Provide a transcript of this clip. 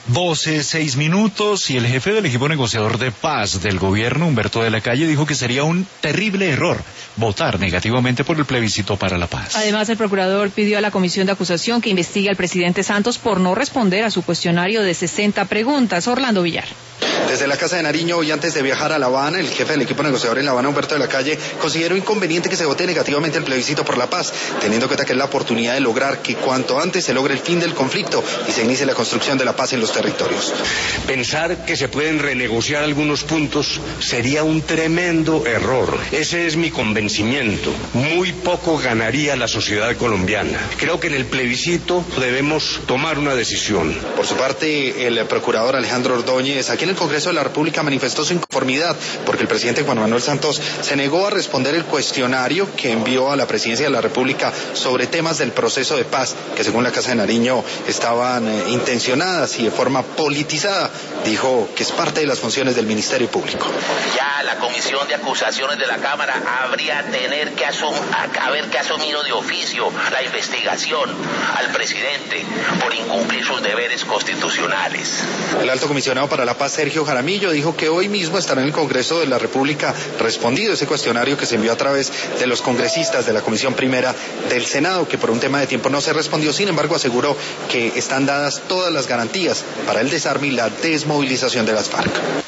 12:06 y el jefe del equipo negociador de paz del gobierno, Humberto de la Calle, dijo que sería un terrible error votar negativamente por el plebiscito para la paz. Además, el procurador pidió a la comisión de acusación que investigue al presidente Santos por no responder a su cuestionario de 60 preguntas. Orlando Villar. Desde la Casa de Nariño, y antes de viajar a La Habana, el jefe del equipo negociador en La Habana, Humberto de la Calle, consideró inconveniente que se vote negativamente el plebiscito por la paz, teniendo en cuenta que es la oportunidad de lograr que cuanto antes se logre el fin del conflicto y se inicie la construcción de la paz en los territorios. Pensar que se pueden renegociar algunos puntos sería un tremendo error. Ese es mi convencimiento. Muy poco ganaría la sociedad colombiana. Creo que en el plebiscito debemos tomar una decisión. Por su parte, el procurador Alejandro Ordóñez, aquí en el Congreso de la República, manifestó su inconformidad porque el presidente Juan Manuel Santos se negó a responder el cuestionario que envió a la presidencia de la República sobre temas del proceso de paz, que según la Casa de Nariño estaban intencionadas y de forma politizada. Dijo que es parte de las funciones del Ministerio Público. Ya la comisión de acusaciones de la Cámara habría haber que asumido de oficio la investigación al presidente por incumplir sus deberes constitucionales. El alto comisionado para la paz, Sergio Jaramillo, dijo que hoy mismo estará en el Congreso de la República respondido ese cuestionario que se envió a través de los congresistas de la Comisión Primera del Senado, que por un tema de tiempo no se respondió. Sin embargo, aseguró que están dadas todas las garantías para el desarme y la desmovilización de las FARC.